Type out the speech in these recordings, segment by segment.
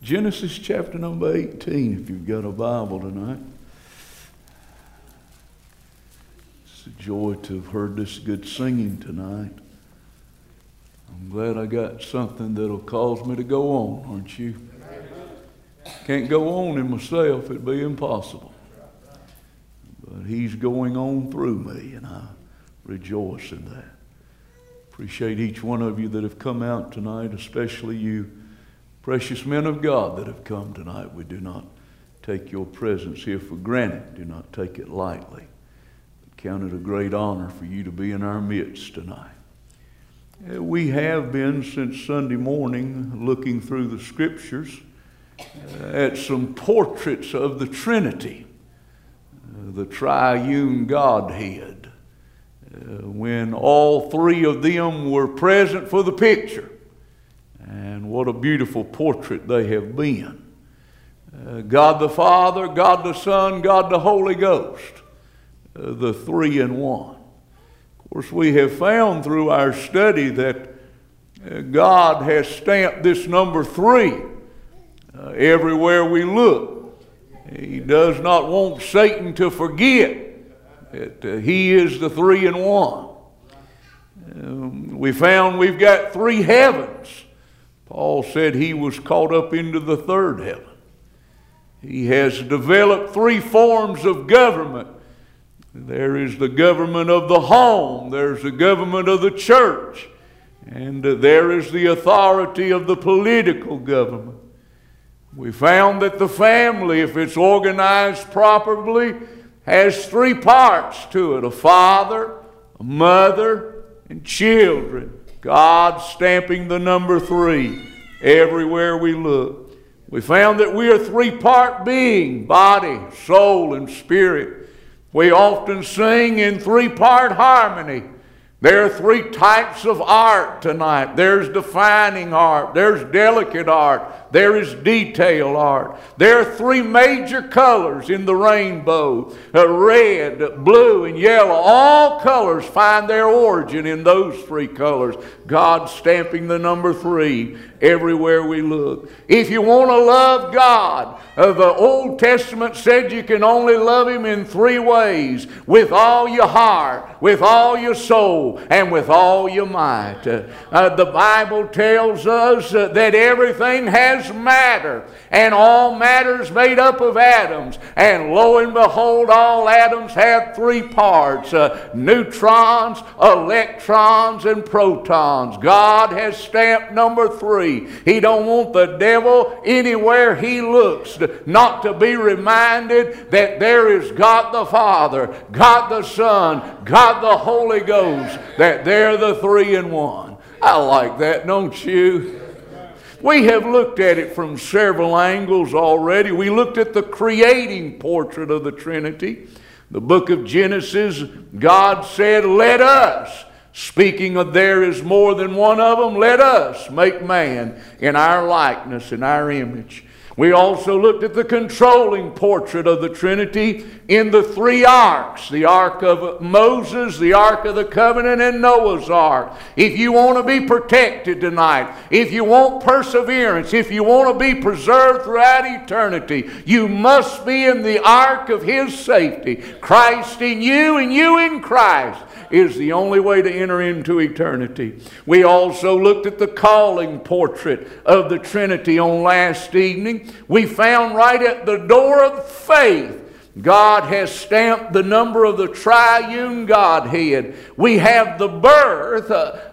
Genesis chapter number 18, if you've got a Bible tonight. It's a joy to have heard this good singing tonight. I'm glad I got something that'll cause me to go on, aren't you? Can't go on in myself, it'd be impossible. But He's going on through me, and I rejoice in that. Appreciate each one of you that have come out tonight, especially you precious men of God that have come tonight. We do not take your presence here for granted. Do not take it lightly. We count it a great honor for you to be in our midst tonight. We have been since Sunday morning looking through the Scriptures at some portraits of the Trinity, the triune Godhead, when all three of them were present for the picture. And what a beautiful portrait they have been. God the Father, God the Son, God the Holy Ghost, the three in one. Of course, we have found through our study that God has stamped this number 3 everywhere we look. He does not want Satan to forget that He is the 3 in one. We found we've got 3 heavens. Paul said he was caught up into the 3rd heaven. He has developed 3 forms of government. There is the government of the home, there's the government of the church, and there is the authority of the political government. We found that the family, if it's organized properly, has 3 parts to it: a father, a mother, and children. God stamping the number 3 everywhere we look. We found that we are 3-part being: body, soul, and spirit. We often sing in 3-part harmony. There are 3 types of art tonight. There's defining art, there's delicate art, there is detail art. There are 3 major colors in the rainbow: red, blue, and yellow. All colors find their origin in those 3 colors. God stamping the number 3 everywhere we look. If you want to love God, the Old Testament said you can only love Him in 3 ways: with all your heart, with all your soul, and with all your might. The Bible tells us that everything has matter, and all matter is made up of atoms. And lo and behold, all atoms have 3 parts: neutrons, electrons, and protons. God has stamped number 3. He don't want the devil anywhere he looks not to be reminded that there is God the Father, God the Son, God the Holy Ghost, that they're the 3 in one. I like that, don't you? We have looked at it from several angles already. We looked at the creating portrait of the Trinity. The book of Genesis, God said, "Let us," speaking of there is more than one of them, "let us make man in our likeness, in our image." We also looked at the controlling portrait of the Trinity in the 3 arks: the Ark of Moses, the Ark of the Covenant, and Noah's Ark. If you want to be protected tonight, if you want perseverance, if you want to be preserved throughout eternity, you must be in the ark of His safety. Christ in you and you in Christ is the only way to enter into eternity. We also looked at the calling portrait of the Trinity on last evening. We found right at the door of faith, God has stamped the number of the triune Godhead. We have the birth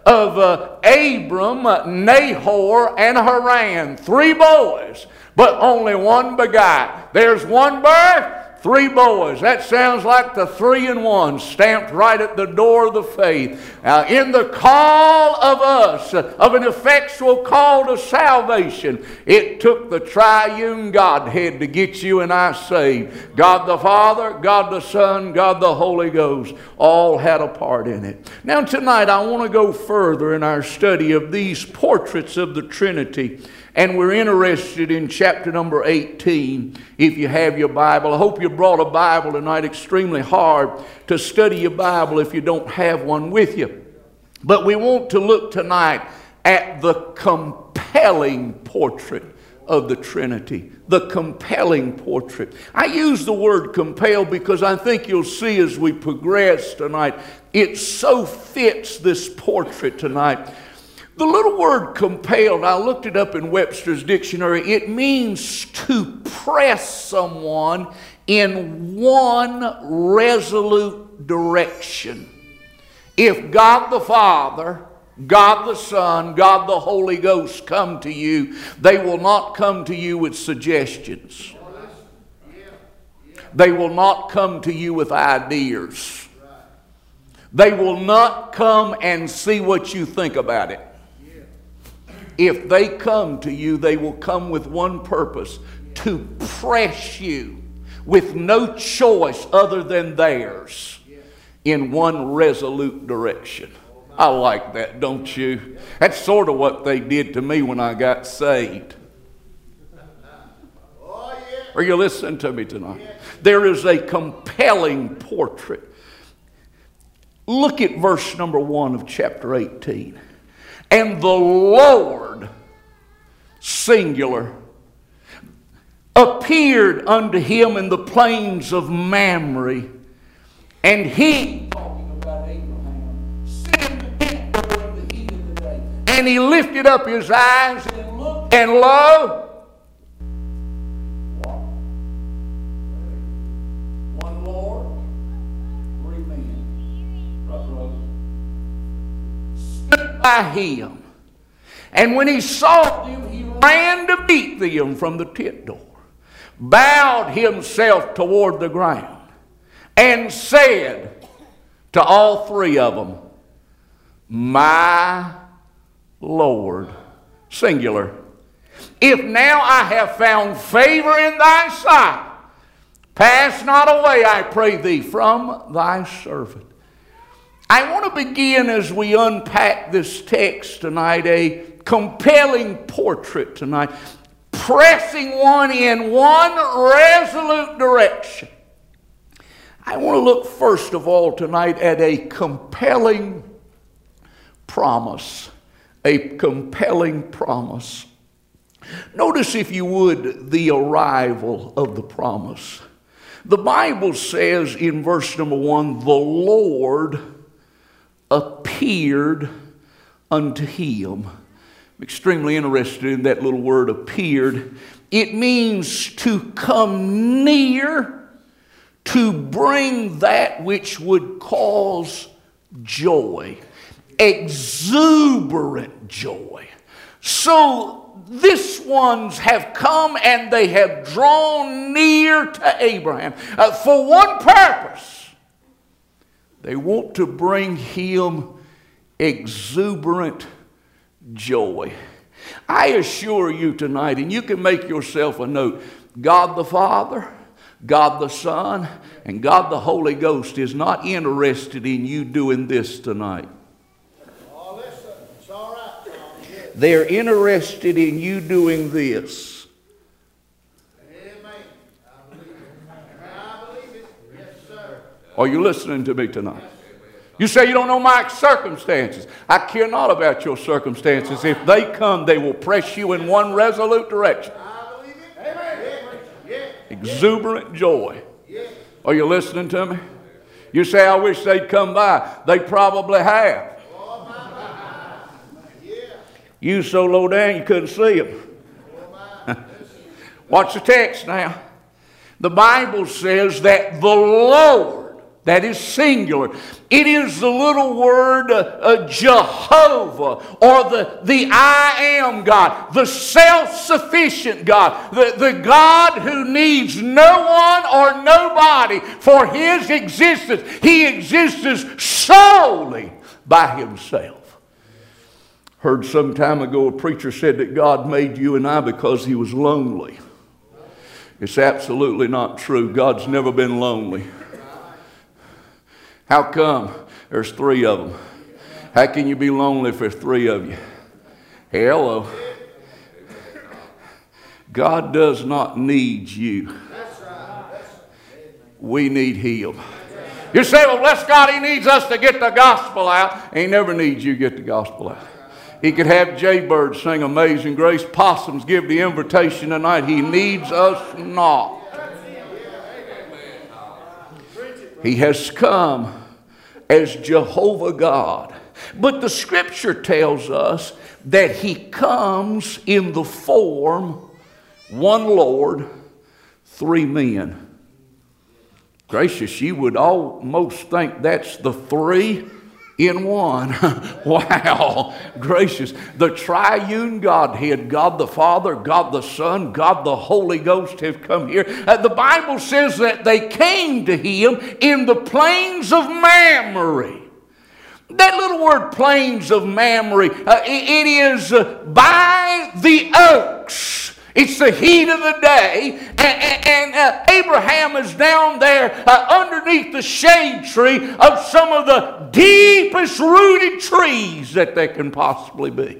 of Abram, Nahor, and Haran. 3 boys, but only one begot. There's one birth, 3 boys. That sounds like the 3 in one stamped right at the door of the faith. In the call of us, of an effectual call to salvation, it took the triune Godhead to get you and I saved. God the Father, God the Son, God the Holy Ghost all had a part in it. Now tonight I want to go further in our study of these portraits of the Trinity. And we're interested in chapter number 18, if you have your Bible. I hope you brought a Bible tonight. Extremely hard to study your Bible if you don't have one with you. But we want to look tonight at the compelling portrait of the Trinity, the compelling portrait. I use the word compel because I think you'll see as we progress tonight, it so fits this portrait tonight. The little word compelled, I looked it up in Webster's dictionary. It means to press someone in one resolute direction. If God the Father, God the Son, God the Holy Ghost come to you, they will not come to you with suggestions. They will not come to you with ideas. They will not come and see what you think about it. If they come to you, they will come with one purpose: to press you with no choice other than theirs in one resolute direction. I like that, don't you? That's sort of what they did to me when I got saved. Are you listening to me tonight? There is a compelling portrait. Look at verse number 1 of chapter 18. And the Lord, singular, appeared unto him in the plains of Mamre, and he, talking about Abraham, sitting in the tent door in the heat of the day, and he lifted up his eyes and looked, and lo, one Lord, 3 men, stood by him. And when he saw them, he ran to meet them from the tent door, bowed himself toward the ground, and said to all 3 of them, My Lord, singular, if now I have found favor in thy sight, pass not away, I pray thee, from thy servant. I want to begin, as we unpack this text tonight, a compelling portrait tonight, pressing one in one resolute direction. I want to look first of all tonight at a compelling promise. A compelling promise. Notice, if you would, the arrival of the promise. The Bible says in verse number 1, the Lord appeared unto him. I'm extremely interested in that little word, appeared. It means to come near, to bring that which would cause joy, exuberant joy. So this ones have come and they have drawn near to Abraham for one purpose. They want to bring him exuberant joy. I assure you tonight, and you can make yourself a note, God the Father, God the Son, and God the Holy Ghost is not interested in you doing this tonight. Oh, listen, it's all right, Tom. Yes. They're interested in you doing this. Amen. I believe it. I believe it. Yes, sir. Are you listening to me tonight? You say you don't know my circumstances. I care not about your circumstances. If they come, they will press you in one resolute direction. I believe it. Amen. Yeah. Exuberant joy. Yeah. Are you listening to me? You say, I wish they'd come by. They probably have. Oh, my. Yeah. You so low down you couldn't see them. Oh, my. Watch the text now. The Bible says that the Lord, that is singular. It is the little word Jehovah, or the I am God, the self-sufficient God, the God who needs no one or nobody for his existence. He exists solely by himself. Heard some time ago a preacher said that God made you and I because he was lonely. It's absolutely not true. God's never been lonely. How come? There's 3 of them. How can you be lonely if there's 3 of you? Hello. God does not need you. We need him. You say, well, bless God, he needs us to get the gospel out. He never needs you to get the gospel out. He could have jaybirds sing Amazing Grace, possums give the invitation tonight. He needs us not. He has come as Jehovah God. But the Scripture tells us that He comes in the form, one Lord, three men. Gracious, you would almost think that's the three in one. Wow, gracious. The triune Godhead, God the Father, God the Son, God the Holy Ghost have come here. The Bible says that they came to Him in the plains of Mamre. That little word, plains of Mamre, it is by the oaks. It's the heat of the day, and Abraham is down there underneath the shade tree of some of the deepest rooted trees that there can possibly be.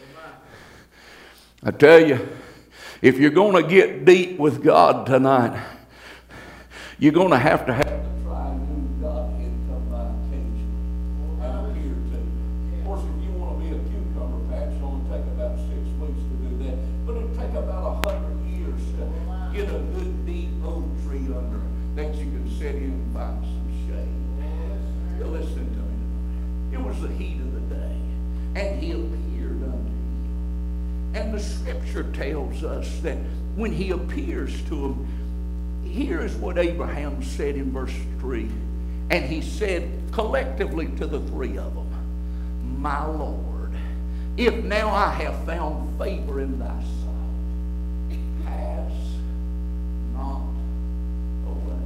I tell you, if you're going to get deep with God tonight, you're going to have the triune Godhead come by occasionally and appear to you. Of course, if you want to be a cucumber patch, it's going to take about 6 weeks to do that. But it'll take about 100 years to get a good deep oak tree under that you can sit in and find some shade. Now listen to me. It was the heat of the day, and He appeared unto him. And the Scripture tells us that when He appears to him, here is what Abraham said in verse 3. And he said collectively to the three of them, My Lord, if now I have found favor in thy sight, pass not away.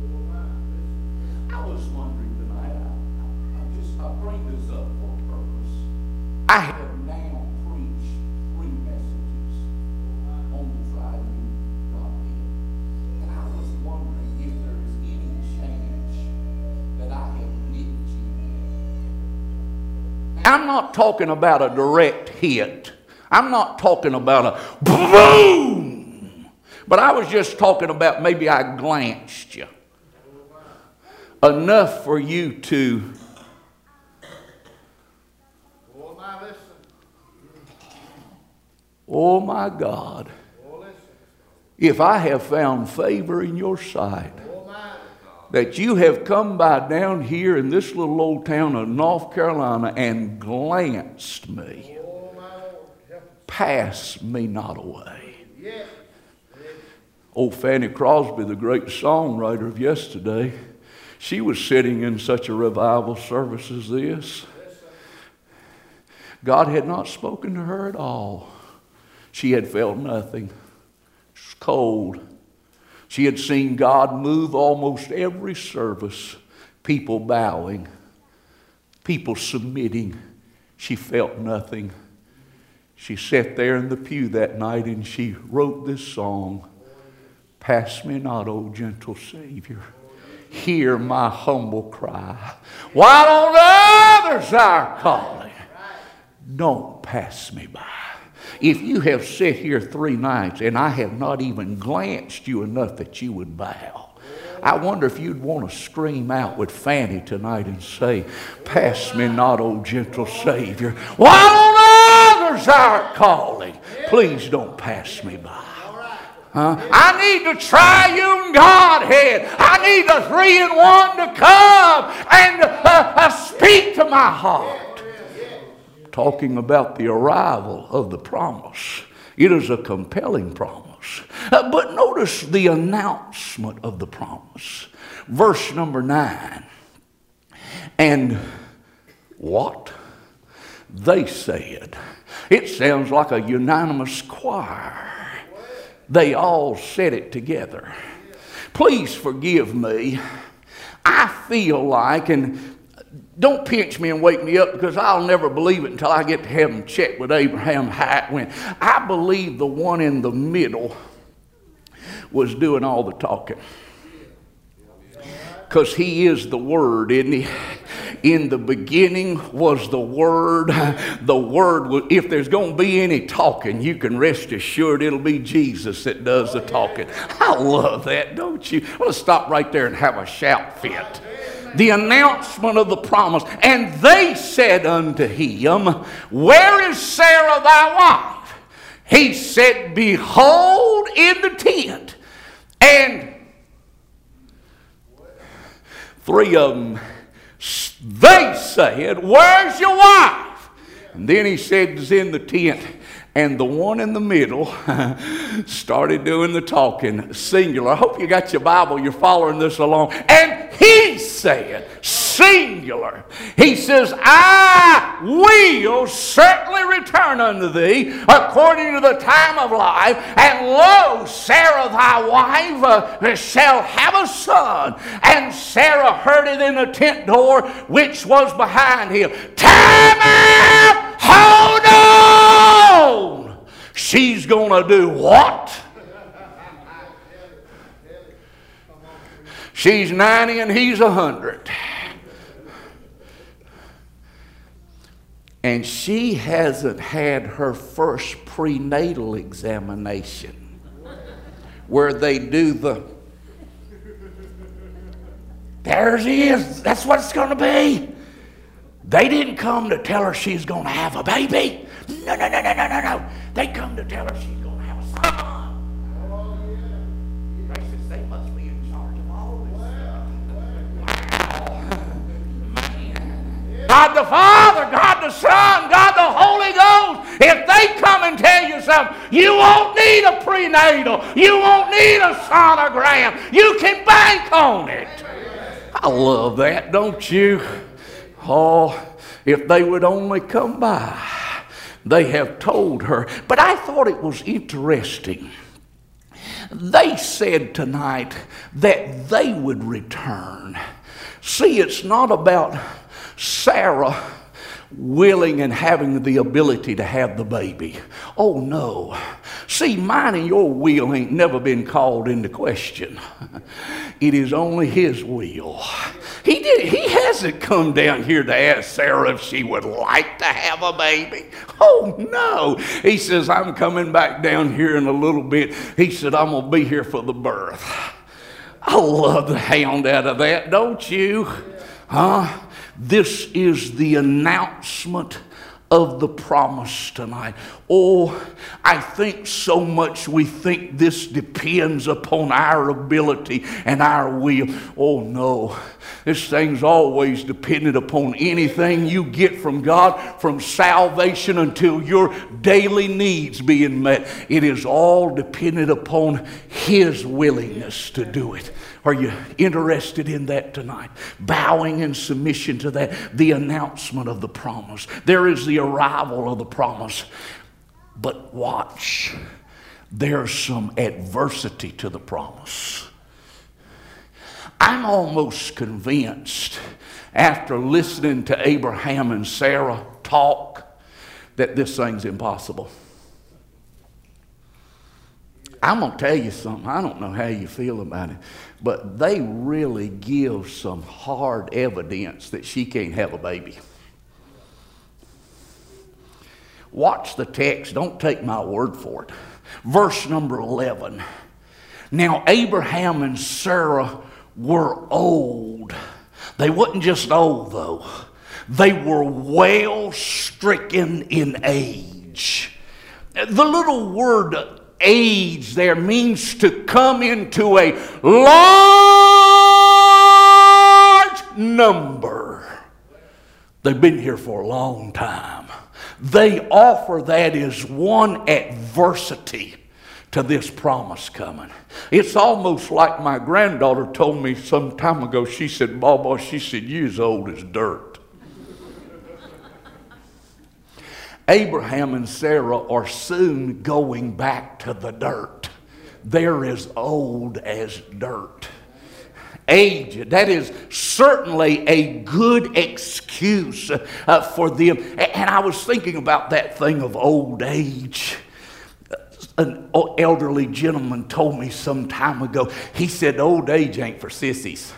I was wondering tonight, I bring this up for a purpose. I have now preached 3 messages on the triune Godhead. And I was wondering if there is any change that I have missed you in. I'm not talking about a direct hit. I'm not talking about a boom. But I was just talking about maybe I glanced you enough for you to oh my God, if I have found favor in your sight, that you have come by down here in this little old town of North Carolina and glanced me, pass me not away. Old Fanny Crosby, the great songwriter of yesterday, she was sitting in such a revival service as this. God had not spoken to her at all. She had felt nothing. It was cold. She had seen God move almost every service. People bowing. People submitting. She felt nothing. She sat there in the pew that night and she wrote this song. Pass me not, O gentle Savior. Hear my humble cry. While on others are calling, don't pass me by. If you have sat here 3 nights and I have not even glanced you enough that you would bow, I wonder if you'd want to scream out with Fanny tonight and say, pass me not, O gentle Savior. While on others are calling, please don't pass me by. I need the triune Godhead. I need the 3-in-1 to come and speak to my heart. Talking about the arrival of the promise. It is a compelling promise. But notice the announcement of the promise. Verse number 9. And what? They said. It sounds like a unanimous choir. They all said it together. Please forgive me. I feel like, and don't pinch me and wake me up because I'll never believe it until I get to heaven and check with Abraham how it went. I believe the one in the middle was doing all the talking. Because he is the Word, isn't he? In the beginning was the Word. The Word was, if there's going to be any talking, you can rest assured it'll be Jesus that does the talking. I love that, don't you? Let's stop right there and have a shout fit. The announcement of the promise. And they said unto him, Where is Sarah thy wife? He said, Behold, in the tent. And three of them, they said, Where's your wife? And then he said, It's in the tent. And the one in the middle started doing the talking, singular. I hope you got your Bible, you're following this along. And he said, singular. He says, I will certainly return unto thee according to the time of life. And lo, Sarah thy wife shall have a son. And Sarah heard it in the tent door which was behind him. Time out! Hold on! She's going to do what? She's 90 and he's 100. And she hasn't had her first prenatal examination where they do there she is. That's what it's going to be. They didn't come to tell her she's going to have a baby. No. They come to tell her she's going to have a son. Gracious, they must be in charge of all this stuff. Man. God the Father, God the Son, God the Holy Ghost. If they come and tell you something, you won't need a prenatal. You won't need a sonogram. You can bank on it. I love that, don't you? Oh, if they would only come by. They have told her. But I thought it was interesting. They said tonight that they would return. See, it's not about Sarah willing and having the ability to have the baby. Oh, no. See, mine and your will ain't never been called into question. It is only his will. He hasn't come down here to ask Sarah if she would like to have a baby. Oh, no. He says, I'm coming back down here in a little bit. He said, I'm going to be here for the birth. I love the hound out of that, don't you? Huh? This is the announcement of the promise tonight. Oh, I think so much we think this depends upon our ability and our will. Oh no, this thing's always dependent upon anything you get from God, from salvation until your daily needs being met. It is all dependent upon His willingness to do it. Are you interested in that tonight? Bowing in submission to that, the announcement of the promise. There is the arrival of the promise. But watch, there's some adversity to the promise. I'm almost convinced, after listening to Abraham and Sarah talk, that this thing's impossible. I'm going to tell you something. I don't know how you feel about it, but they really give some hard evidence that she can't have a baby. Watch the text. Don't take my word for it. Verse number 11. Now Abraham and Sarah were old. They wasn't just old though. They were well stricken in age. The little word age there means to come into a large number. They've been here for a long time. They offer that as one adversity to this promise coming. It's almost like my granddaughter told me some time ago. She said, Baba, she said, you as old as dirt. Abraham and Sarah are soon going back to the dirt. They're as old as dirt. Aged. That is certainly a good excuse for them. And I was thinking about that thing of old age. An elderly gentleman told me some time ago, he said, old age ain't for sissies.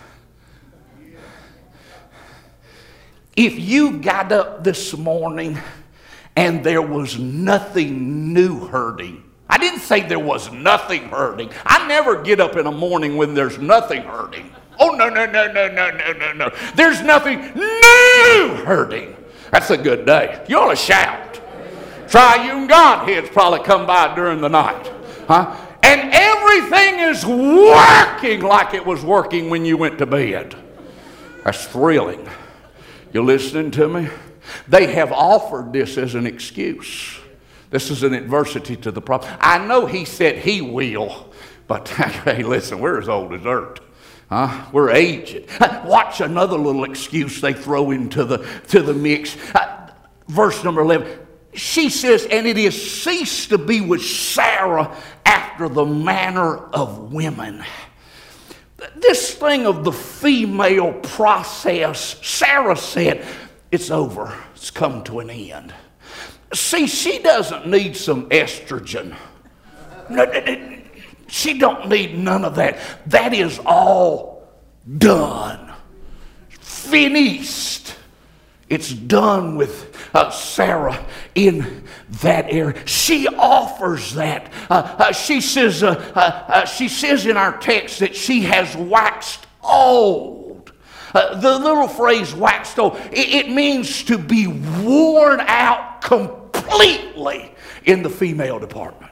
If you got up this morning and there was nothing new hurting, I didn't say there was nothing hurting. I never get up in the morning when there's nothing hurting. Oh, no, no, no, no, no, no, no, no. There's nothing new hurting. That's a good day. You ought to shout. Triune Godhead's probably come by during the night. Huh? And everything is working like it was working when you went to bed. That's thrilling. You listening to me? They have offered this as an excuse. This is an adversity to the problem. I know he said he will, but hey, listen, we're as old as dirt. We're aged. Watch another little excuse they throw into the mix. Verse number 11. She says, and it has ceased to be with Sarah after the manner of women. This thing of the female process, Sarah said, it's over. It's come to an end. See, she doesn't need some estrogen. She don't need none of that. That is all done. Finished. It's done with Sarah in that area. She offers that. She says in our text that she has waxed old. The little phrase waxed old, it means to be worn out completely in the female department.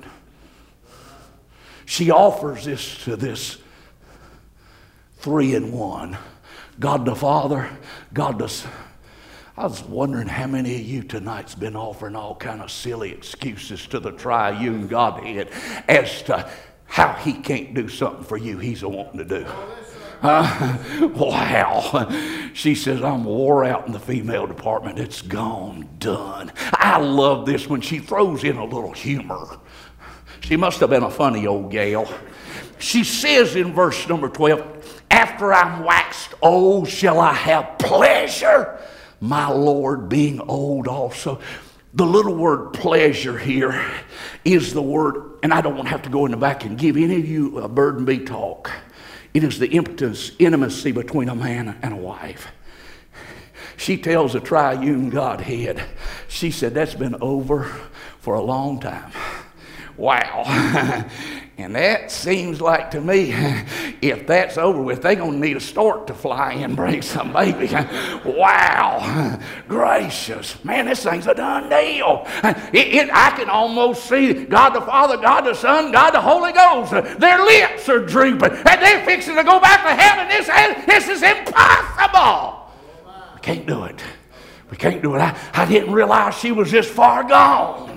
She offers this to this 3-in-1. God the Father, God the Son. I was wondering how many of you tonight's been offering all kind of silly excuses to the triune Godhead as to how he can't do something for you he's wanting to do. Wow. She says, I'm wore out in the female department. It's gone, done. I love this when she throws in a little humor. She must have been a funny old gal. She says in verse number 12, after I'm waxed old, shall I have pleasure? My Lord being old also. The little word pleasure here is the word, and I don't want to have to go in the back and give any of you a burden be talk. It is the intimacy between a man and a wife. She tells the triune Godhead, she said, that's been over for a long time. Wow. And that seems like to me, if that's over with, they're going to need a stork to fly in and bring some baby. Wow. Gracious. Man, this thing's a done deal. I can almost see God the Father, God the Son, God the Holy Ghost. Their lips are drooping. And they're fixing to go back to heaven. This is impossible. We can't do it. We can't do it. I didn't realize she was this far gone.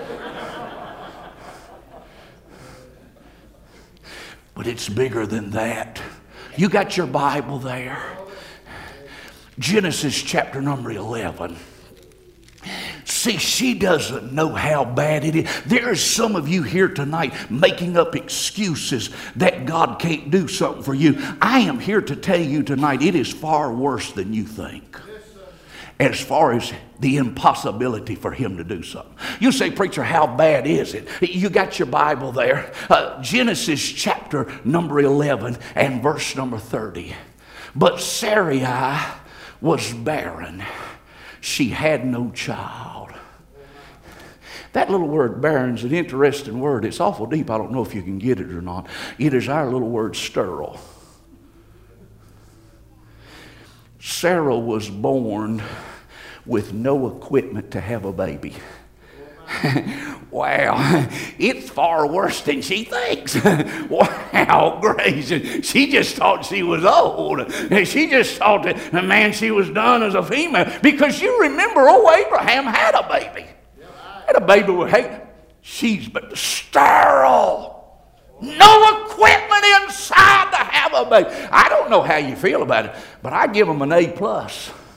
But it's bigger than that. You got your Bible there? Genesis chapter number 11. See, she doesn't know how bad it is. There is some of you here tonight making up excuses that God can't do something for you. I am here to tell you tonight it is far worse than you think. As far as the impossibility for him to do something. You say, preacher, how bad is it? You got your Bible there. Genesis chapter number 11 and verse number 30. But Sarai was barren. She had no child. That little word barren is an interesting word. It's awful deep. I don't know if you can get it or not. It is our little word sterile. Sarah was born with no equipment to have a baby. Wow, it's far worse than she thinks. Wow, gracious. She just thought she was old. She just thought that the man she was done as a female. Because you remember, Abraham had a baby. Had a baby with, hey, she's but sterile. No equipment inside to have a baby. I don't know how you feel about it, but I give them an A+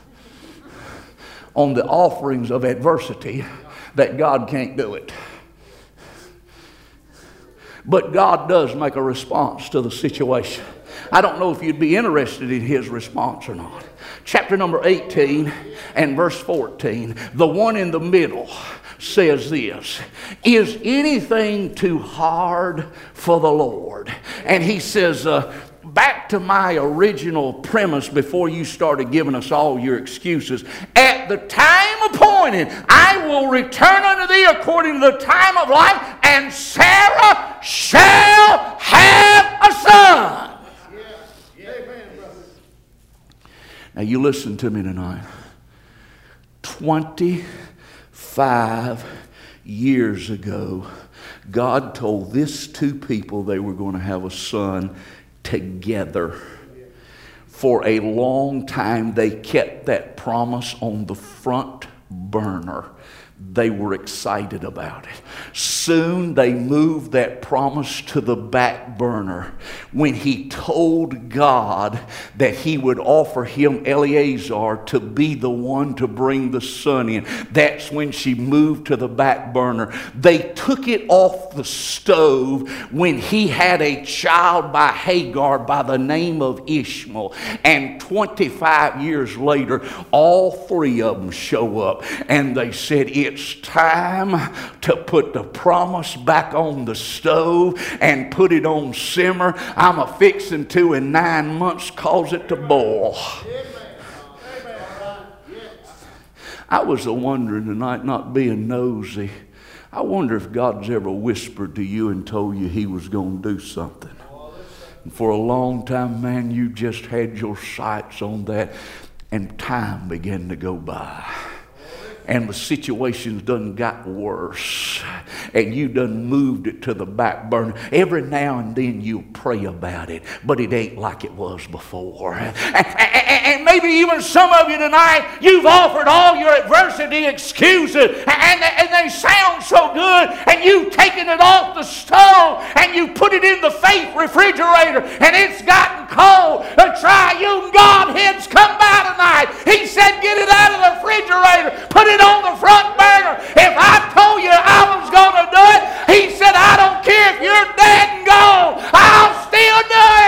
on the offerings of adversity that God can't do it. But God does make a response to the situation. I don't know if you'd be interested in his response or not. Chapter number 18 and verse 14, the one in the middle says this, is anything too hard for the Lord? And he says, back to my original premise before you started giving us all your excuses. At the time appointed, I will return unto thee according to the time of life, and Sarah shall have a son. Amen, brother. you listen to me tonight? 25 years ago, God told these two people they were going to have a son together. For a long time, they kept that promise on the front burner. They were excited about it. Soon they moved that promise to the back burner when he told God that he would offer him Eliezer to be the one to bring the son in. That's when she moved to the back burner. They took it off the stove when he had a child by Hagar by the name of Ishmael. And 25 years later, all three of them show up and they said, it's time to put the promise back on the stove and put it on simmer. I'm a-fixing to in 9 months cause it to boil. I was wondering tonight, not being nosy, I wonder if God's ever whispered to you and told you he was going to do something. And for a long time, man, you just had your sights on that and time began to go by. And the situation's done got worse. And you done moved it to the back burner. Every now and then you pray about it, but it ain't like it was before. And maybe even some of you tonight, you've offered all your adversity excuses, and they sound so good, and you've taken it off the stove, and you put it in the faith refrigerator, and it's gotten cold. The triune Godhead's come by tonight. He said, get it out of the refrigerator, put it on the front burner. If I told you I was going to do it, he said, I don't care if you're dead and gone, I'll still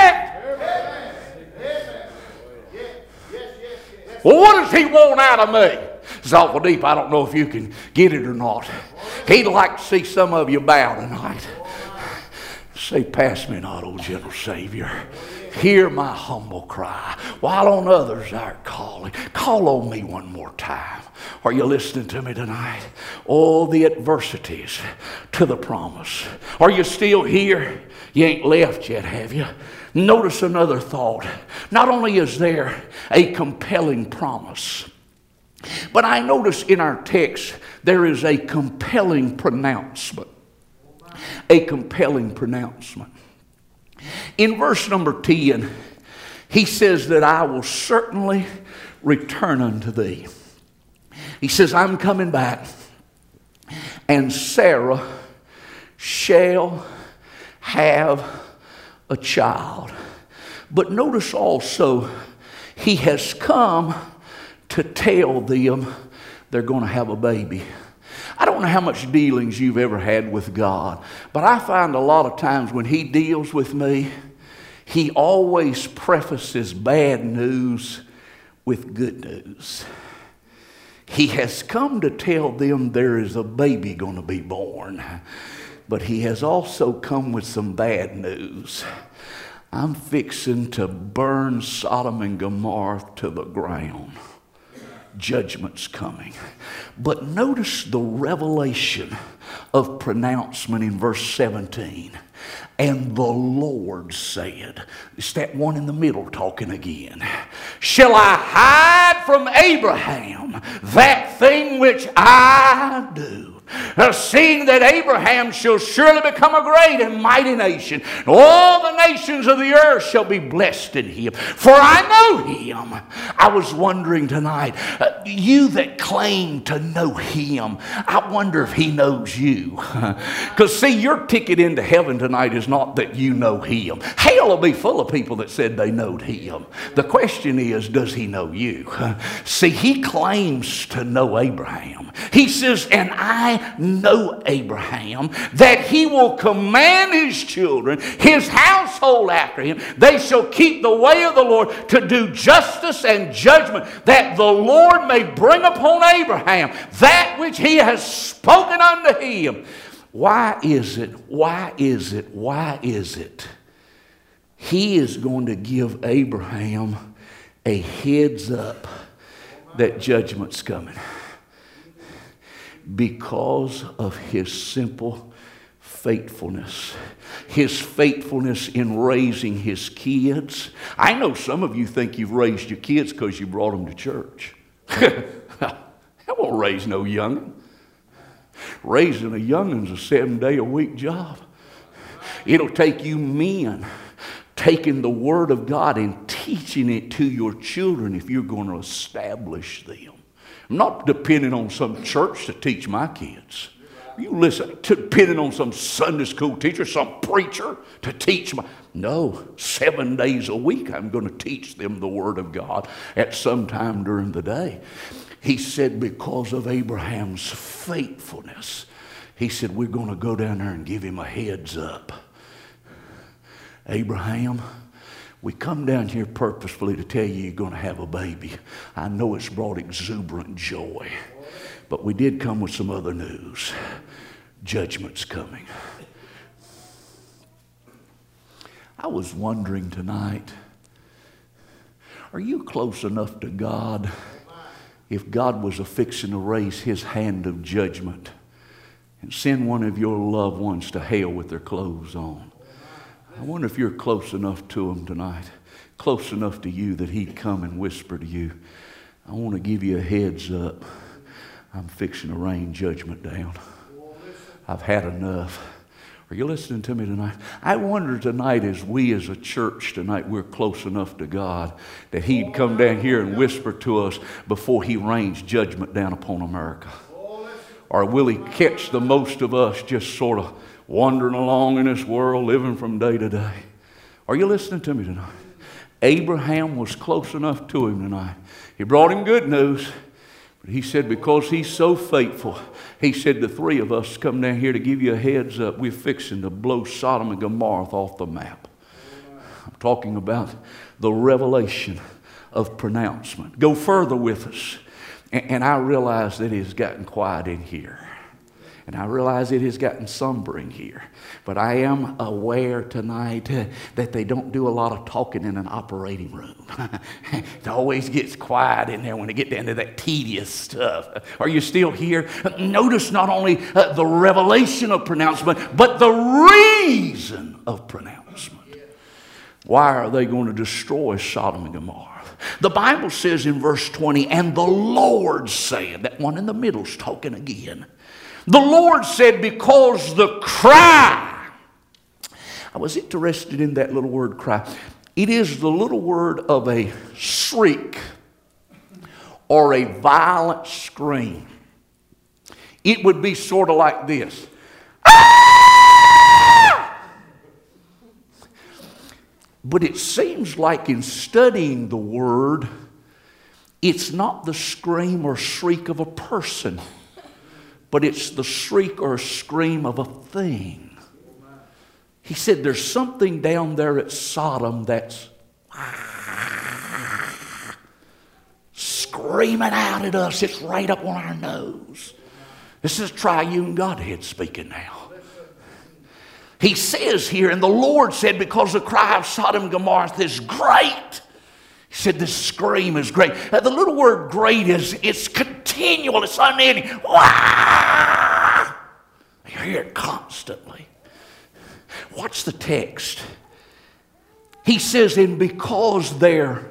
do it. Well, what does he want out of me? It's awful deep. I don't know if you can get it or not. He'd like to see some of you bow tonight. Say, pass me not, O gentle Savior. Hear my humble cry, while on others art calling. Call on me one more time. Are you listening to me tonight? Oh, the adversities to the promise. Are you still here? You ain't left yet, have you? Notice another thought. Not only is there a compelling promise, but I notice in our text there is a compelling pronouncement. A compelling pronouncement. In verse number 10, he says that I will certainly return unto thee. He says, I'm coming back, and Sarah shall have a child. But notice also, he has come to tell them they're going to have a baby. I don't know how much dealings you've ever had with God, but I find a lot of times when he deals with me, he always prefaces bad news with good news. He has come to tell them there is a baby going to be born, but he has also come with some bad news. I'm fixing to burn Sodom and Gomorrah to the ground. Judgment's coming. But notice the revelation of pronouncement in verse 17. And the Lord said, it's that one in the middle talking again. Shall I hide from Abraham that thing which I do? Seeing that Abraham shall surely become a great and mighty nation, and all the nations of the earth shall be blessed in him. For I know him. I was wondering tonight, you that claim to know him, I wonder if he knows you. Because see, your ticket into heaven tonight is not that you know him. Hell will be full of people that said they knowed him. The question is, does he know you? See, he claims to know Abraham. He says, and I know Abraham, that he will command his children, his household after him. They shall keep the way of the Lord to do justice and judgment, that the Lord may bring upon Abraham that which he has spoken unto him. Why is it? He is going to give Abraham a heads up that judgment's coming. Because of his simple faithfulness. His faithfulness in raising his kids. I know some of you think you've raised your kids because you brought them to church. I won't raise no young'un. Raising a young'un's a 7-day-a-week job. It'll take you men taking the Word of God and teaching it to your children if you're going to establish them. I'm not depending on some church to teach my kids. You listen, depending on some Sunday school teacher, some preacher to teach my... No, 7 days a week I'm going to teach them the Word of God at some time during the day. He said because of Abraham's faithfulness, he said we're going to go down there and give him a heads up. Abraham, we come down here purposefully to tell you you're going to have a baby. I know it's brought exuberant joy. But we did come with some other news. Judgment's coming. I was wondering tonight, are you close enough to God if God was a-fixing to raise his hand of judgment and send one of your loved ones to hell with their clothes on? I wonder if you're close enough to him tonight, close enough to you that he'd come and whisper to you, I want to give you a heads up. I'm fixing to rain judgment down. I've had enough. Are you listening to me tonight? I wonder tonight as we as a church tonight, we're close enough to God that he'd come down here and whisper to us before he rains judgment down upon America. Or will he catch the most of us just sort of wandering along in this world, living from day to day? Are you listening to me tonight? Abraham was close enough to him tonight. He brought him good news. But he said, because he's so faithful, he said, the three of us come down here to give you a heads up. We're fixing to blow Sodom and Gomorrah off the map. I'm talking about the revelation of pronouncement. Go further with us. And I realize that it's gotten quiet in here. And I realize it has gotten somber in here. But I am aware tonight that they don't do a lot of talking in an operating room. It always gets quiet in there when they get down to that tedious stuff. Are you still here? Notice not only the revelation of pronouncement, but the reason of pronouncement. Why are they going to destroy Sodom and Gomorrah? The Bible says in verse 20, and the Lord said, that one in the middle's talking again. The Lord said, because the cry. I was interested in that little word cry. It is the little word of a shriek or a violent scream. It would be sort of like this. Ah! But it seems like in studying the word, it's not the scream or shriek of a person, but it's the shriek or scream of a thing. He said there's something down there at Sodom that's screaming out at us. It's right up on our nose. This is triune Godhead speaking now. He says here, and the Lord said, because the cry of Sodom and Gomorrah is great. He said this scream is great. Now, the little word great it's continual. It's unending. Wah! You hear it constantly. Watch the text. He says, and because they're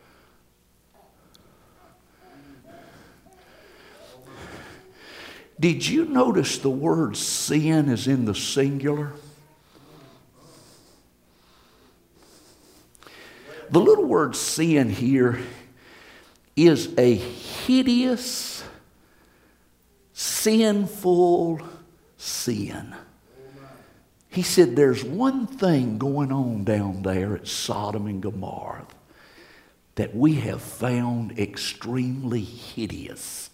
did you notice the word sin is in the singular? The little word sin here is a hideous, sinful sin. He said there's one thing going on down there at Sodom and Gomorrah that we have found extremely hideous.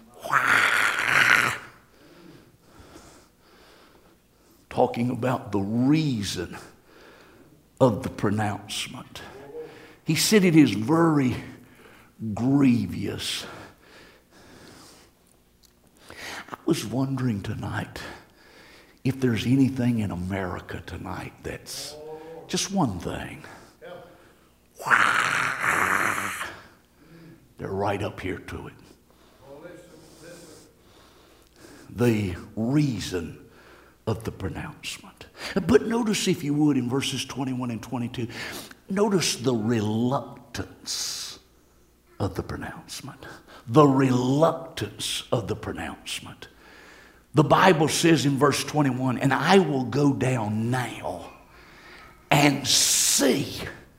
Talking about the reason of the pronouncement. He said it is very grievous. I was wondering tonight if there's anything in America tonight that's just one thing. They're right up here to it. The reason of the pronouncement. But notice, if you would, in verses 21 and 22, notice the reluctance of the pronouncement. The reluctance of the pronouncement. The Bible says in verse 21, and I will go down now and see.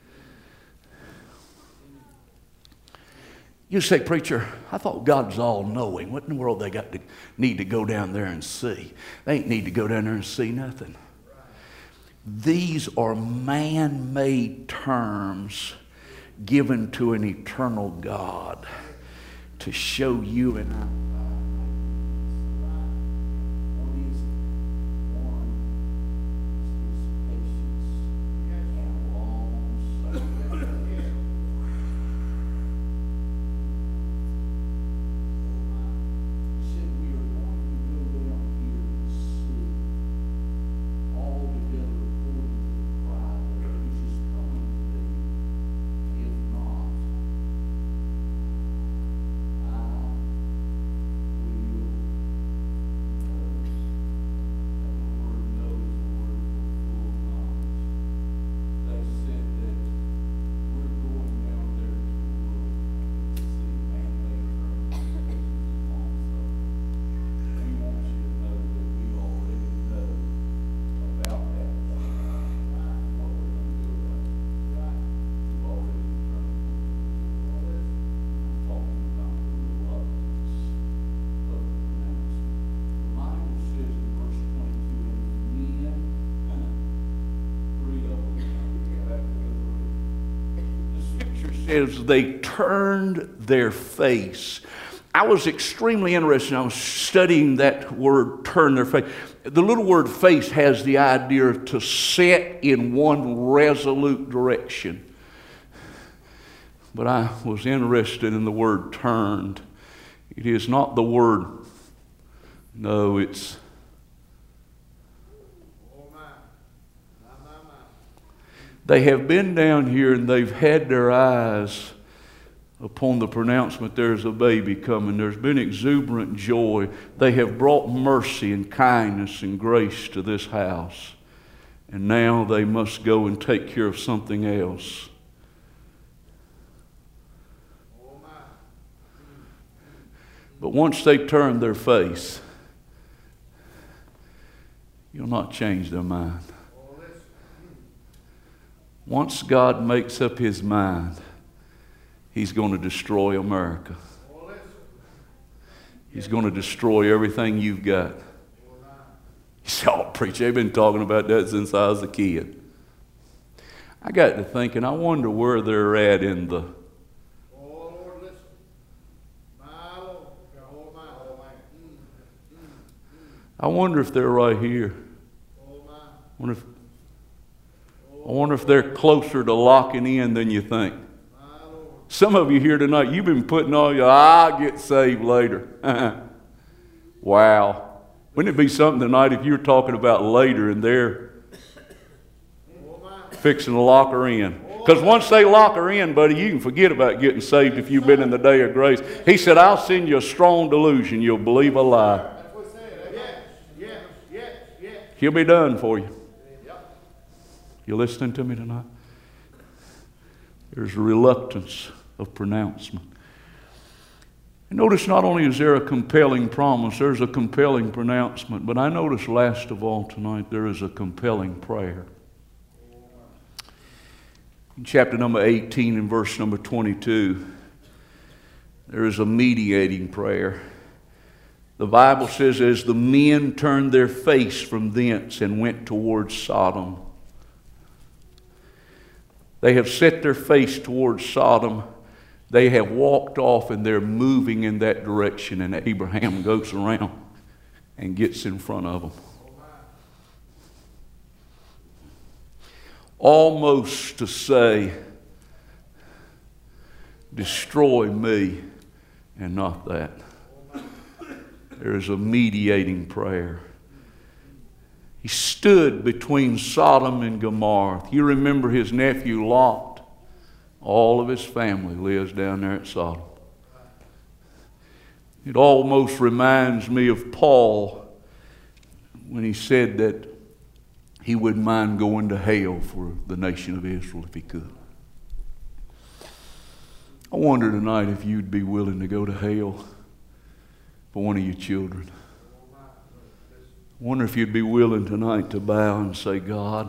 You say, preacher, I thought God's all-knowing. What in the world they need to go down there and see? They ain't need to go down there and see nothing. These are man-made terms given to an eternal God to show you and I. As they turned their face. I was extremely interested. I was studying that word, turn their face. The little word face has the idea to set in one resolute direction. But I was interested in the word turned. It is not the word, no, it's they have been down here and they've had their eyes upon the pronouncement, there's a baby coming. There's been exuberant joy. They have brought mercy and kindness and grace to this house. And now they must go and take care of something else. But once they turn their face, you'll not change their mind. Once God makes up his mind, he's going to destroy America. He's going to destroy everything you've got. You say, oh, preacher, they've been talking about that since I was a kid. I got to thinking, I wonder where they're at in the... I wonder if they're right here. I wonder if they're closer to locking in than you think. Some of you here tonight, you've been putting all your, I'll get saved later. Wow. Wouldn't it be something tonight if you were talking about later and they're fixing to lock her in? Because once they lock her in, buddy, you can forget about getting saved if you've been in the day of grace. He said, I'll send you a strong delusion. You'll believe a lie. He'll be done for you. You listening to me tonight? There's a reluctance of pronouncement. And notice not only is there a compelling promise, there's a compelling pronouncement, but I notice last of all tonight there is a compelling prayer. In chapter number 18 and verse number 22, there is a mediating prayer. The Bible says, as the men turned their face from thence and went towards Sodom. They have set their face towards Sodom. They have walked off and they're moving in that direction. And Abraham goes around and gets in front of them. Almost to say, destroy me and not that. There is a mediating prayer. He stood between Sodom and Gomorrah. You remember his nephew Lot. All of his family lives down there at Sodom. It almost reminds me of Paul when he said that he wouldn't mind going to hell for the nation of Israel if he could. I wonder tonight if you'd be willing to go to hell for one of your children. I wonder if you'd be willing tonight to bow and say, God,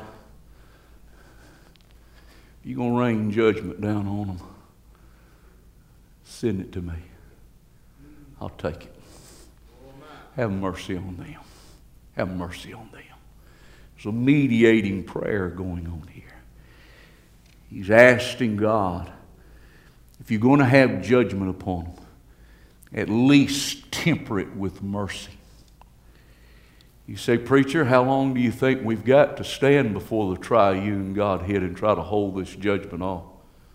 you're going to rain judgment down on them. Send it to me. I'll take it. Have mercy on them. Have mercy on them. There's a mediating prayer going on here. He's asking God, if you're going to have judgment upon them, at least temper it with mercy. You say, preacher, how long do you think we've got to stand before the triune Godhead and try to hold this judgment off?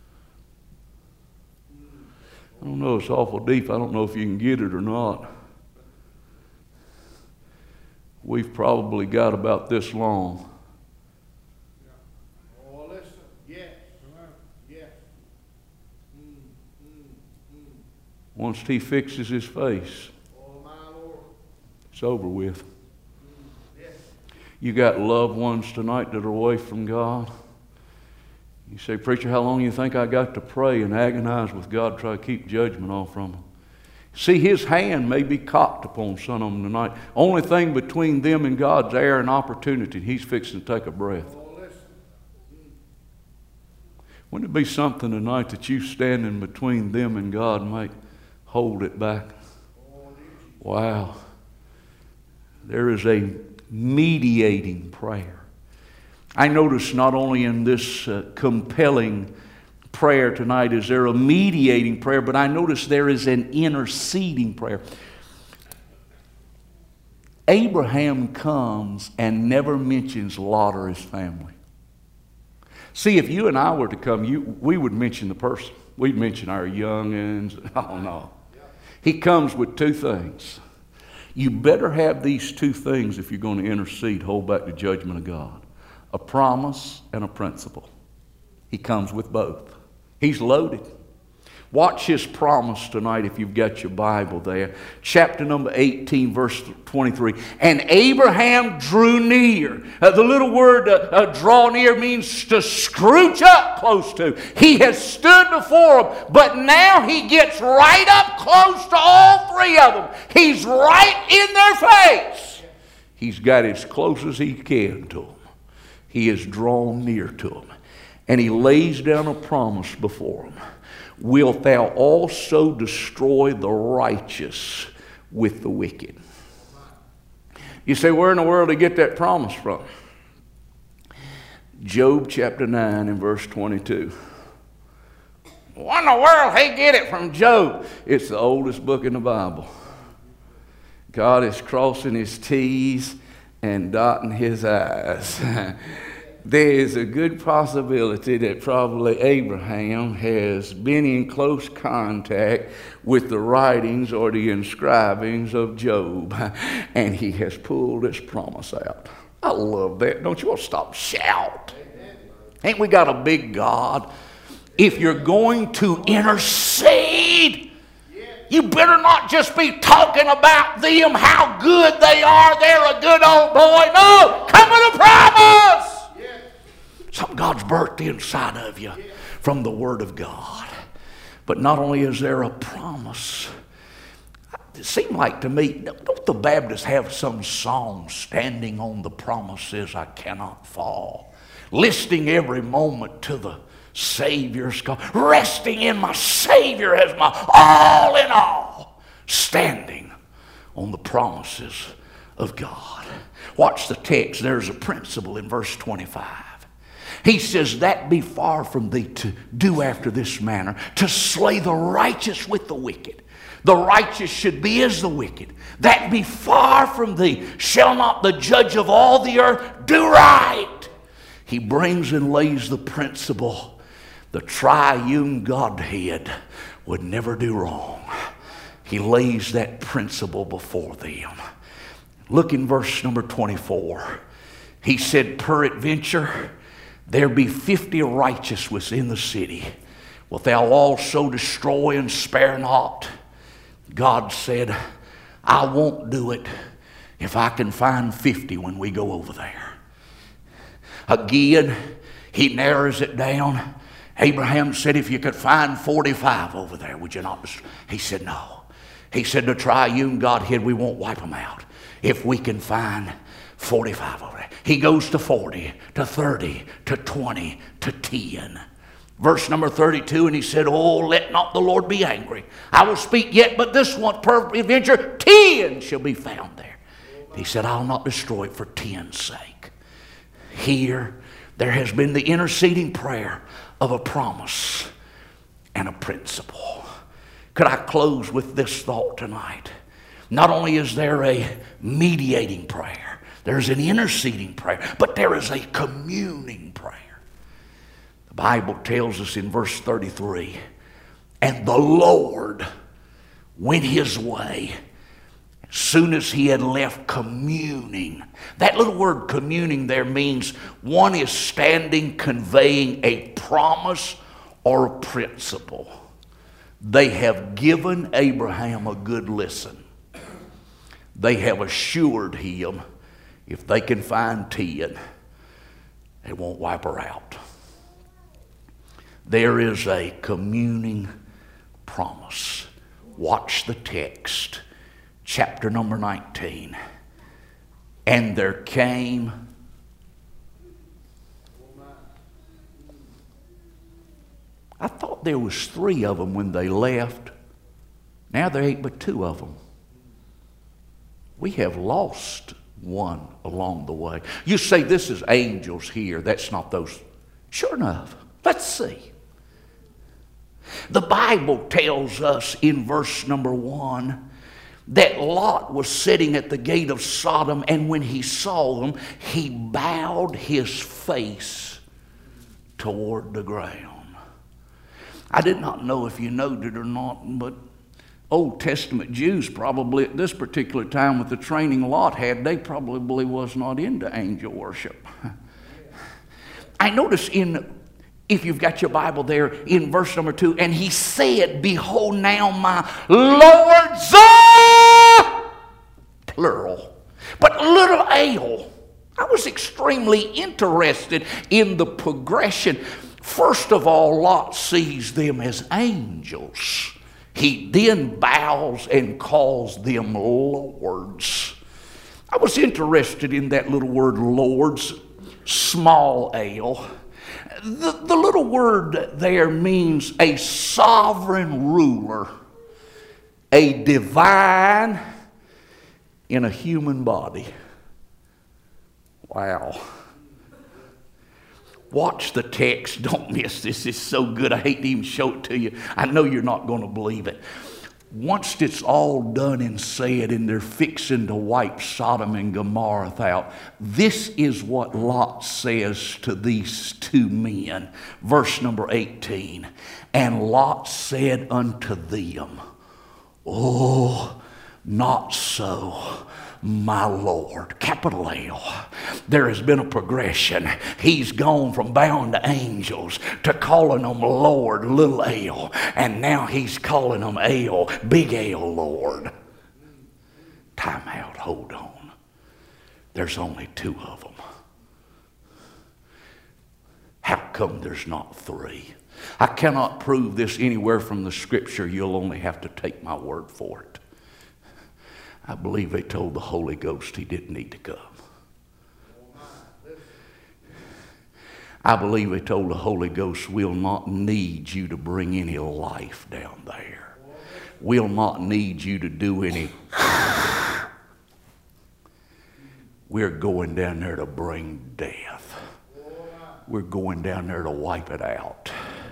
I don't know, it's awful deep. I don't know if you can get it or not. We've probably got about this long. Oh, listen. Yes. Yes. Once he fixes his face, Oh, my Lord. it's over with. Yes. You got loved ones tonight that are away from God. You say, preacher, how long do you think I got to pray and agonize with God to try to keep judgment off from them? See, his hand may be cocked upon some of them tonight. Only thing between them and God's air and opportunity, he's fixing to take a breath. Oh, listen. Wouldn't it be something tonight that you standing between them and God might hold it back? Wow. There is a mediating prayer. I notice not only in this compelling prayer tonight is there a mediating prayer, but I notice there is an interceding prayer. Abraham comes and never mentions Lot or his family. See, if you and I were to come, we would mention the person. We'd mention our youngins. Oh, no. He comes with two things. You better have these two things if you're going to intercede, hold back the judgment of God. A promise and a principle. He comes with both. He's loaded. Watch his promise tonight if you've got your Bible there. Chapter number 18, verse 23. And Abraham drew near. The little word draw near means to scrooge up close to. He has stood before them, but now he gets right up close to all three of them. He's right in their face. He's got as close as he can to them. He is drawn near to them. And he lays down a promise before them. Wilt thou also destroy the righteous with the wicked? You say, where in the world did he get that promise from? Job chapter 9 and verse 22. What in the world did he get it from Job? It's the oldest book in the Bible. God is crossing his T's and dotting his I's. There is a good possibility that probably Abraham has been in close contact with the writings or the inscribings of Job, and he has pulled this promise out. I love that. Don't you want to stop shout? Ain't we got a big God? If you're going to intercede, you better not just be talking about them, how good they are, they're a good old boy. No, come with a promise. Something God's birthed inside of you from the Word of God. But not only is there a promise, it seemed like to me, don't the Baptists have some song, standing on the promises I cannot fall, listing every moment to the Savior's call, resting in my Savior as my all in all, standing on the promises of God. Watch the text. There's a principle in verse 25. He says, that be far from thee to do after this manner, to slay the righteous with the wicked. The righteous should be as the wicked. That be far from thee. Shall not the judge of all the earth do right? He brings and lays the principle. The triune Godhead would never do wrong. He lays that principle before them. Look in verse number 24. He said, peradventure, there be 50 righteous within the city. Wilt thou also destroy and spare not? God said, I won't do it. if I can find 50 when we go over there. Again, he narrows it down. Abraham said, if you could find 45 over there, would you not? He said, no. He said, the triune Godhead, we won't wipe them out if we can find 45 over there. He goes to 40, to 30, to 20, to 10. Verse number 32, and he said, oh, let not the Lord be angry. I will speak yet, but this one peradventure 10 shall be found there. He said, I'll not destroy it for 10's sake. Here, there has been the interceding prayer of a promise and a principle. Could I close with this thought tonight? Not only is there a mediating prayer, there's an interceding prayer, but there is a communing prayer. The Bible tells us in verse 33, and the Lord went his way as soon as he had left communing. That little word communing there means one is standing conveying a promise or a principle. They have given Abraham a good listen. They have assured him if they can find 10, they won't wipe her out. There is a communing promise. Watch the text, chapter number 19. And there came I thought there was 3 of them when they left. Now there ain't but 2 of them. We have lost one along the way. You say this is angels here. That's not those. Sure enough. Let's see. The Bible tells us in verse number 1 that Lot was sitting at the gate of Sodom, and when he saw them, he bowed his face toward the ground. I did not know if you noted or not, but Old Testament Jews probably at this particular time with the training Lot had, they probably was not into angel worship. I notice if you've got your Bible there, in verse number 2, and he said, behold now my Lord's, plural, but little ale. I was extremely interested in the progression. First of all, Lot sees them as angels. He then bows and calls them lords. I was interested in that little word lords, small ale. The little word there means a sovereign ruler, a divine in a human body. Wow. Watch the text. Don't miss this. It's so good. I hate to even show it to you. I know you're not going to believe it. Once it's all done and said, and they're fixing to wipe Sodom and Gomorrah out, this is what Lot says to these 2 men. Verse number 18. And Lot said unto them, oh, not so, my Lord. Capital L. There has been a progression. He's gone from bowing to angels to calling them Lord, little ale. And now he's calling them ale, big ale, Lord. Time out. Hold on. There's only 2 of them. How come there's not 3? I cannot prove this anywhere from the scripture. You'll only have to take my word for it. I believe they told the Holy Ghost he didn't need to come. I believe they told the Holy Ghost, we'll not need you to bring any life down there. We'll not need you to do any. We're going down there to bring death. We're going down there to wipe it out.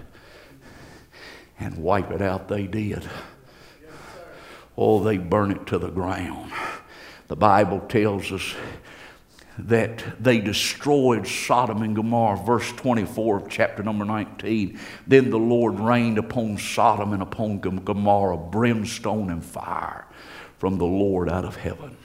And wipe it out they did. Oh, they burn it to the ground. The Bible tells us that they destroyed Sodom and Gomorrah. Verse 24 of chapter number 19. Then the Lord rained upon Sodom and upon Gomorrah brimstone and fire from the Lord out of heaven.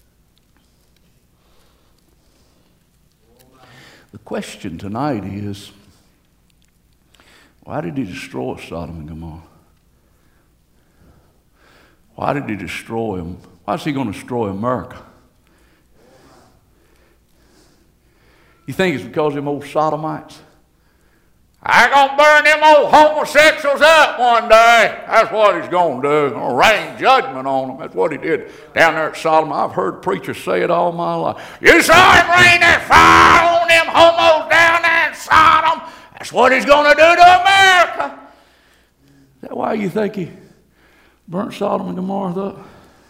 The question tonight is, why did he destroy Sodom and Gomorrah? Why did he destroy them? Why is he going to destroy America? You think it's because of them old sodomites? I'm going to burn them old homosexuals up one day. That's what he's going to do. He's going to rain judgment on them. That's what he did down there at Sodom. I've heard preachers say it all my life. You saw him rain that fire on them homos down there in Sodom. That's what he's going to do to America. Is that why you think he burnt Sodom and Gomorrah up?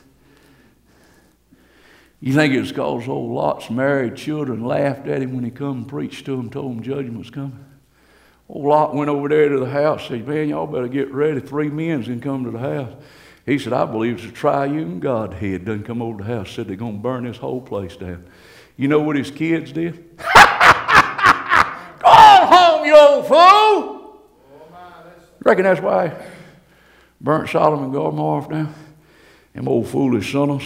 You think it was because old Lot's married children laughed at him when he come and preached to them, told them judgment was coming? Old Lot went over there to the house, said, man, y'all better get ready. 3 men's going to come to the house. He said, I believe it's a triune Godhead doesn't come over to the house. Said they're going to burn this whole place down. You know what his kids did? Go on home, you old fool! Reckon that's why he burnt Sodom and Gomorrah down? Them old foolish sinners.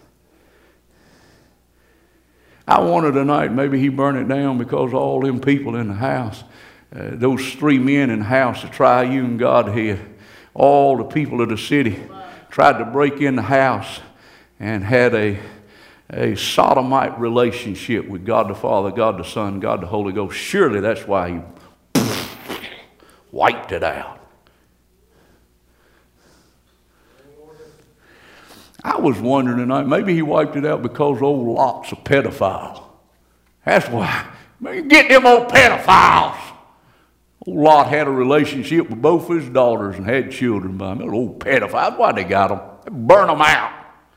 I wonder tonight, maybe he burned it down because of all them people in the house. Those 3 men in the house, the triune Godhead, all the people of the city tried to break in the house and had a sodomite relationship with God the Father, God the Son, God the Holy Ghost. Surely that's why he wiped it out. I was wondering tonight, maybe he wiped it out because old Lot's a pedophile. That's why. Get them old pedophiles. Old Lot had a relationship with both his daughters and had children by them. Old pedophiles, why they got them? They burn them out.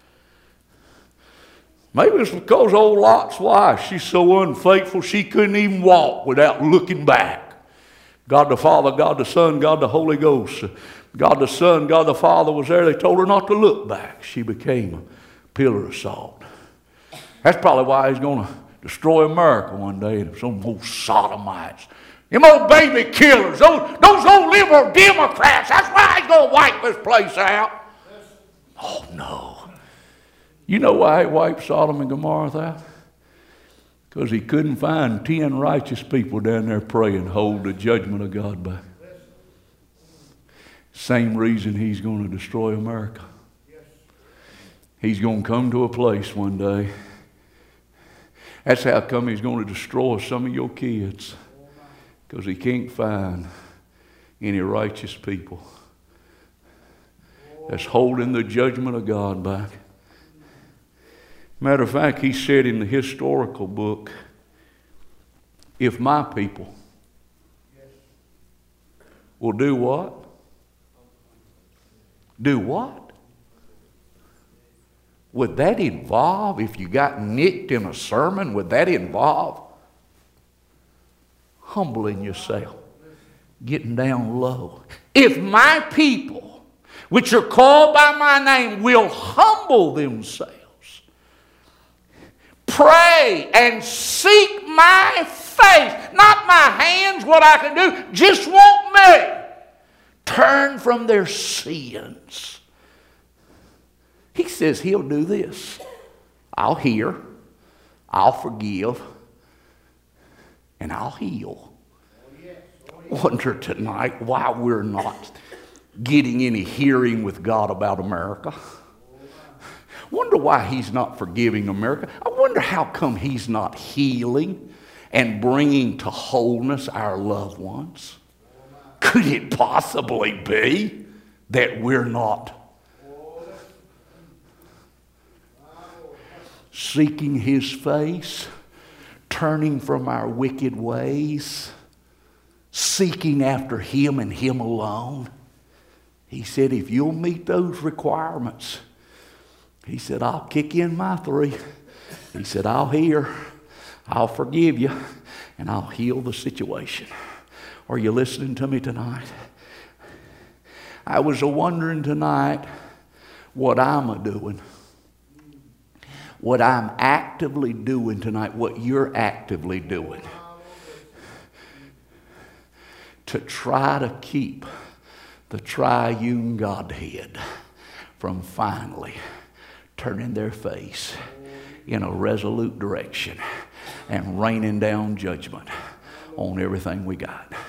Maybe it's because old Lot's wife, she's so unfaithful she couldn't even walk without looking back. God the Father, God the Son, God the Holy Ghost. God the Son, God the Father was there. They told her not to look back. She became a pillar of salt. That's probably why he's going to destroy America one day. Some old sodomites. Them old baby killers. Those old liberal Democrats. That's why he's going to wipe this place out. Oh, no. You know why he wiped Sodom and Gomorrah out? Because he couldn't find 10 righteous people down there praying, hold the judgment of God back. Same reason he's going to destroy America. He's going to come to a place one day. That's how come he's going to destroy some of your kids. Because he can't find any righteous people that's holding the judgment of God back. Matter of fact, he said in the historical book, if my people will do what? Do what? Would that involve, if you got nicked in a sermon, would that involve humbling yourself, getting down low? If my people, which are called by my name, will humble themselves, pray and seek my face, not my hands, what I can do, just want me, turn from their sins. He says he'll do this. I'll hear, I'll forgive, and I'll heal. Wonder tonight why we're not getting any hearing with God about America. Wonder why he's not forgiving America. I wonder how come he's not healing and bringing to wholeness our loved ones. Could it possibly be that we're not seeking his face, turning from our wicked ways, seeking after him and him alone? He said, if you'll meet those requirements, he said, I'll kick in my 3. He said, I'll hear, I'll forgive you, and I'll heal the situation. Are you listening to me tonight? I was wondering tonight what I'm doing. What I'm actively doing tonight, what you're actively doing to try to keep the triune Godhead from finally turning their face in a resolute direction and raining down judgment on everything we got.